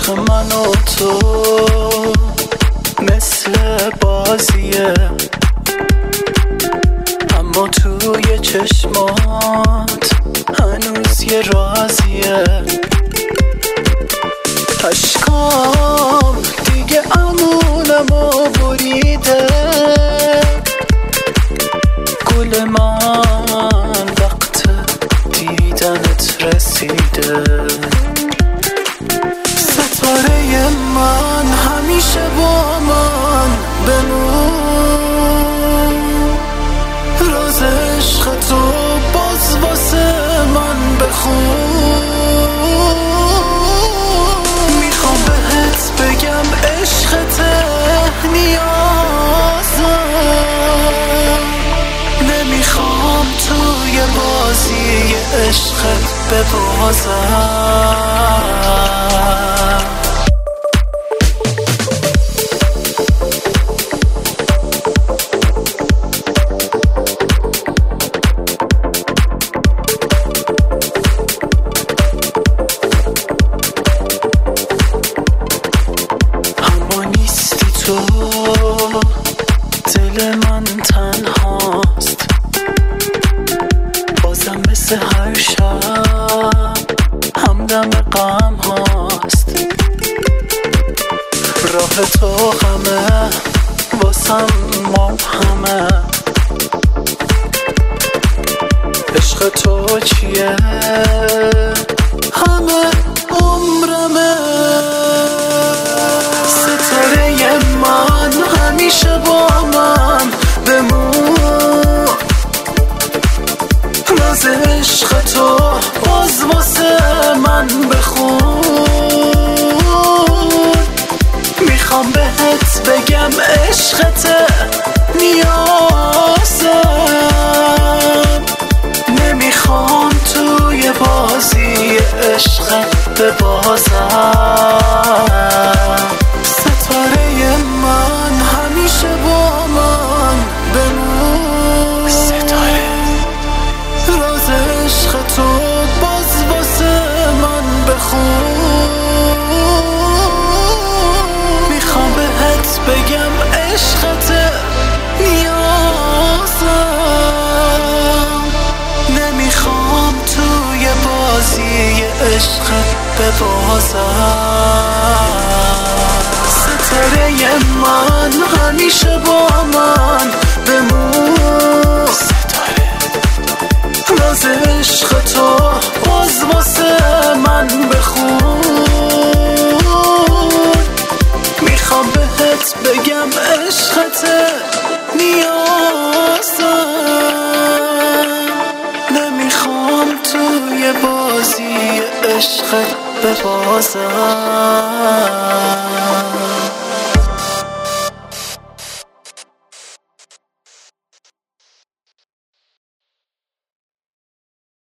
من و تو مثل بازیه، اما توی چشمات هنوز یه رازیه. اشکام دیگه امونمو بریده، گل من وقت دیدنت رسیده. ستاره من همیشه با من بمون، راز عشق تو باز واسه من بخون. میخوام بهت بگم عشقته نیازم، نمیخوام توی بازی عشقت ببازم. دل من تنهاست، بازم مثل هر شب همدم غم هاست. راه تو همه واسم مبهمه، عشق تو چیه همه عمرمه. ستاره من همیشه با من بمون، راز عشق تو باز واسه من بخون. میخوام بهت بگم عشقته نیازم، نمیخوام توی بازی عشقت ببازم. ستاره من همیشه با من بمون، ستاره راز عشق تو باز واسه من بخون. میخوام بهت بگم عشقته نیازم، نمیخوام توی بازی عشقت ببازم. ستاره من همیشه با من بمون، ستاره راز عشق تو باز واسه من بخون. میخوام بهت بگم عشقت نیازم، نمیخوام توی بازی عشقت ببازم.